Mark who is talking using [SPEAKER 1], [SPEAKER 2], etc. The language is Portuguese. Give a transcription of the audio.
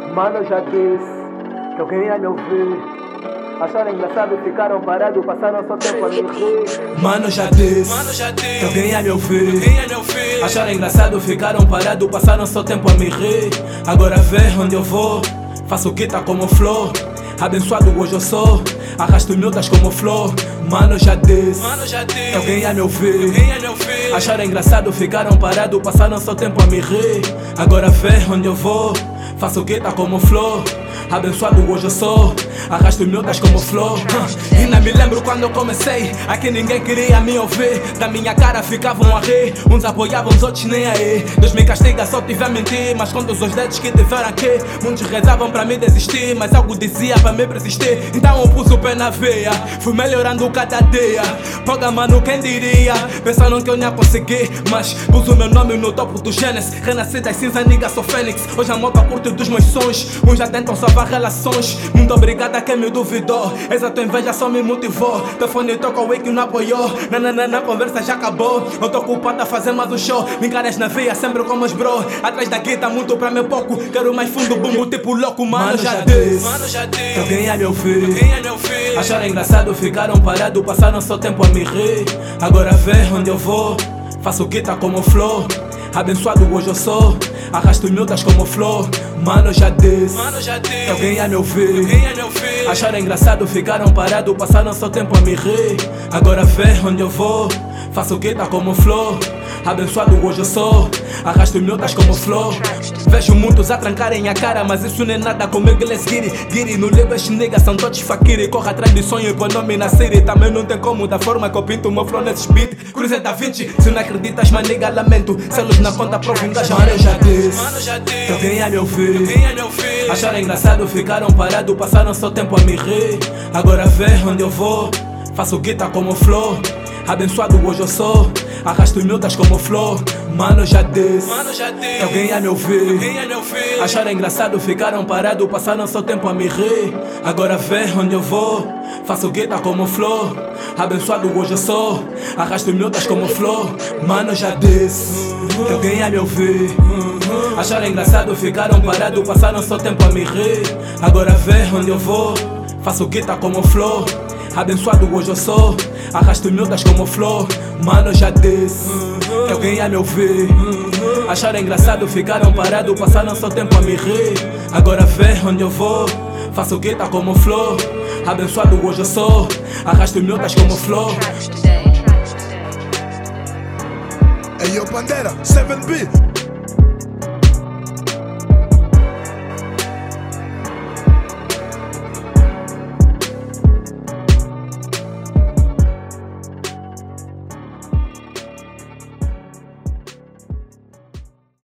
[SPEAKER 1] Mano, eu já disse que eu queria me ouvir. Acharam engraçado, ficaram parados, passaram só tempo a me rir.
[SPEAKER 2] Mano, já disse que alguém ia me ouvir. Acharam engraçado, ficaram parados, passaram só tempo a me rir. Agora vê onde eu vou, faço guita como flor. Abençoado hoje eu sou, arrasto miúdas como flor. Mano, já disse que alguém ia me ouvir. Acharam engraçado, ficaram parados, passaram só tempo a me rir. Agora vê onde eu vou, faço guita como flor. Abençoado hoje eu sou, arrasto miúdas como flor. Ainda me lembro quando eu comecei, aqui ninguém queria me ouvir. Da minha cara ficavam a rir, uns apoiavam, os outros nem aí. Deus me castiga só tiver a mentir, mas conta os dedos que tiveram aqui. Muitos rezavam pra me desistir, mas algo dizia pra me persistir. Então eu pus o pé na veia, fui melhorando cada dia. Poga mano, quem diria, pensaram que eu não ia conseguir, mas pus o meu nome no topo do Gênesis. Renasci das cinzas, nigga, sou Fênix. Hoje a moto curte dos meus sons, uns já tentam salvar relações. Muito obrigado a quem me duvidou, essa tua inveja só me motivou. Telefone toca, o wake não apoiou. Na conversa já acabou. Eu tô ocupado a fazer mais um show. Me encaras na veia sempre como os bro. Atrás da guita muito pra meu pouco. Quero mais fundo, bumbo tipo louco. Mano, já disse que alguém ia me ouvir. Acharam engraçado, ficaram parados, passaram só tempo a me rir. Agora vê onde eu vou, faço guita como flor. Abençoado hoje eu sou, arrasto miúdas como flor. Mano, já disse que alguém ia me ouvir. Acharam engraçado, ficaram parados, passaram só tempo a me rir. Agora vê onde eu vou, faço guita como flor. Abençoado hoje eu sou, arrasto miúdas como flor. Vejo muitos a trancarem a cara, mas isso não é nada comigo, let's get it. Giri, no leva estes niggas, são todos fakiri. Corre atrás do sonho e põe nome na série. Também não tem como, da forma que eu pinto o meu flow nesses beat. Cruze da 20, se não acreditas, mas nigga, lamento. Selos na conta, prova engajamento. Mano, eu já disse que alguém ia me ouvir. Acharam engraçado, ficaram parados, passaram só tempo a me rir. Agora vê onde eu vou, faço guita como flor. Abençoado hoje eu sou, arrasto miúdas como flor. Mano, já disse que alguém ia me ouvir. Acharam engraçado, ficaram parados, passaram só tempo a me rir. Agora vê onde eu vou, faço guita como flor. Abençoado hoje eu sou, arrasto miúdas como flor. Mano, já disse que alguém ia me ouvir. Acharam engraçado, ficaram parados, passaram só tempo a me rir. Agora vê onde eu vou, faço guita como flor. Abençoado hoje eu sou, arrasto miúdas como flor. Mano, já disse que alguém ia me ouvir. Acharam engraçado, ficaram parados, passaram só tempo a me rir. Agora vê onde eu vou, faço guita como flor. Abençoado hoje eu sou, arrasto miúdas como flor.
[SPEAKER 3] Hey yo, Bandera, 7B.